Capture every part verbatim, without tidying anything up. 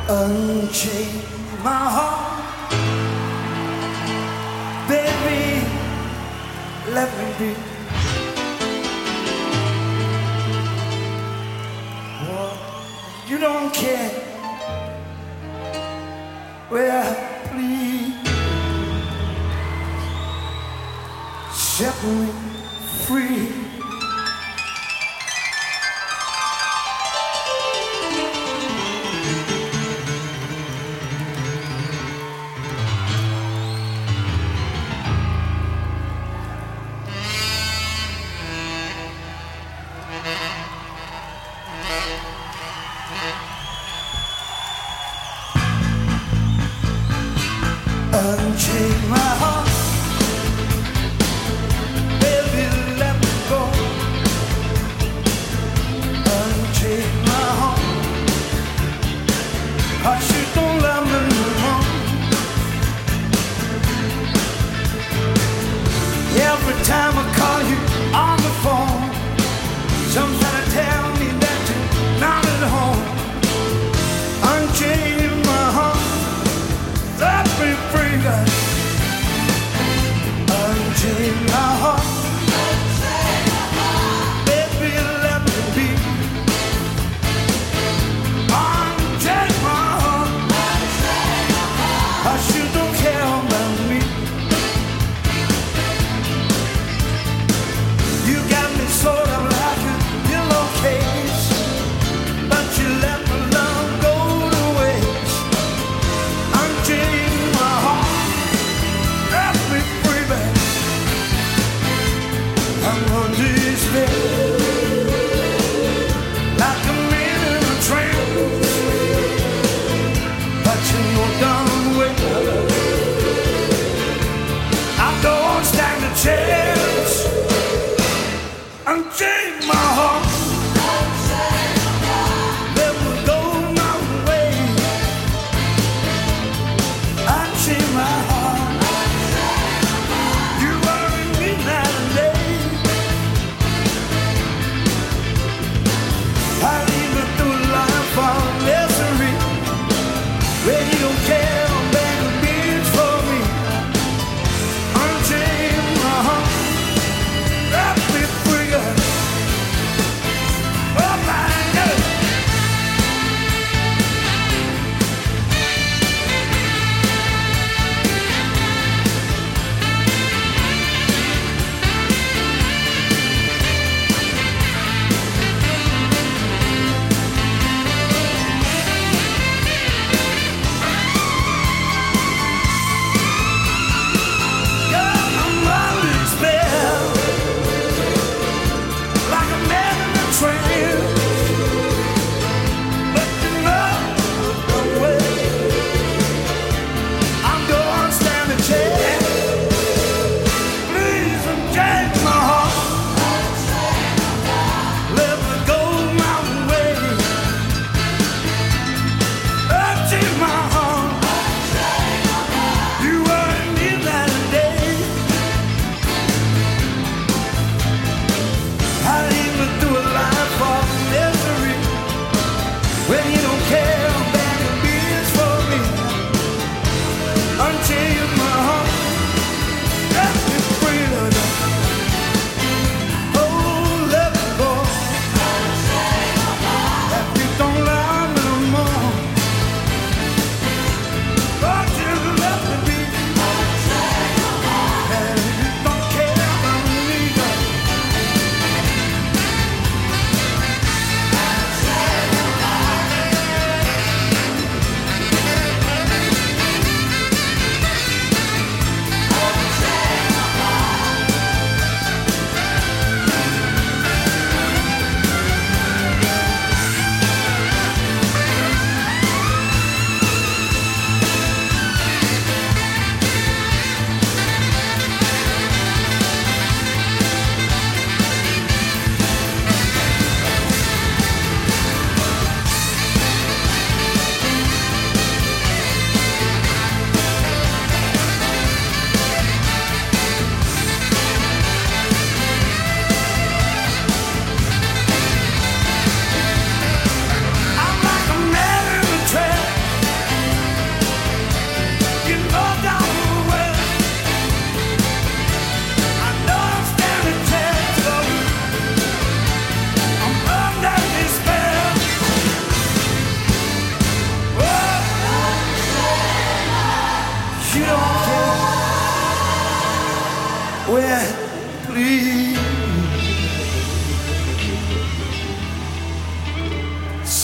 Unchain my heart, baby, let me be. Well, you don't care, well, please set me free. Unchain my heart, baby, let me go. Unchain my heart, 'cause you don't love me no more. Every time I call you on the phone, somebody tell me that you're not at home. Unchain my heart, let me free, God.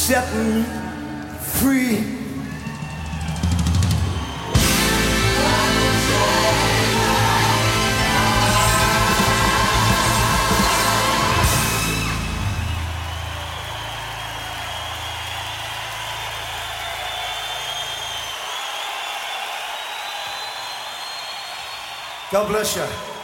setting free. God bless you.